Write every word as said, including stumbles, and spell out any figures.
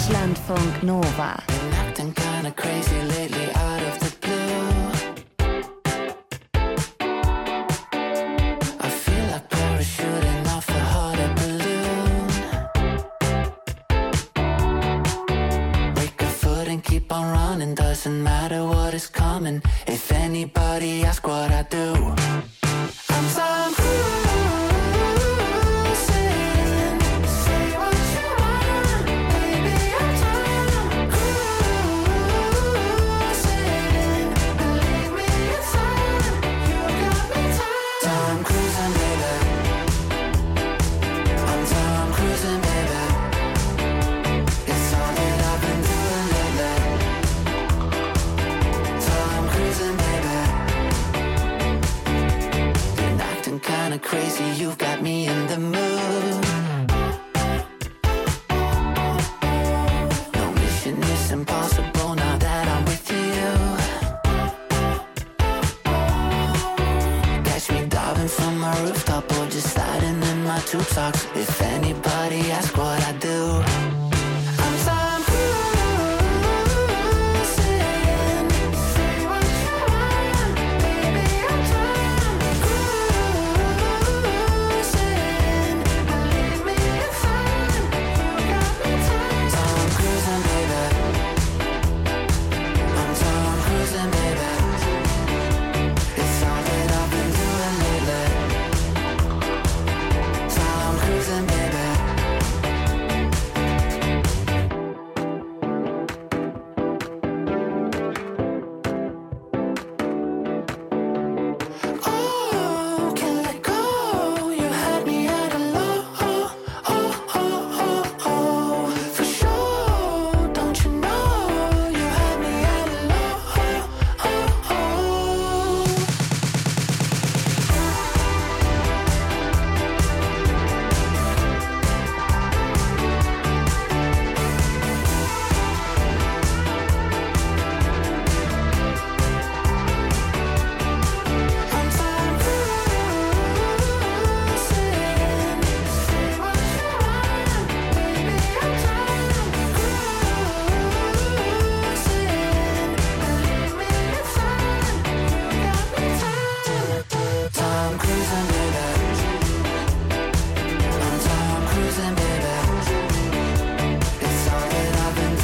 Deutschlandfunk Nova. Been acting kinda crazy lately out of the blue. I feel like parachuting off a hot air balloon. Break a foot and keep on running, doesn't matter what is coming. If anybody asks what I do, I'm Tom Cruise. Crazy, you've got me in the mood. No mission is impossible now that I'm with you. Catch me diving from a rooftop or just sliding in my tube socks. If anybody asks what I do,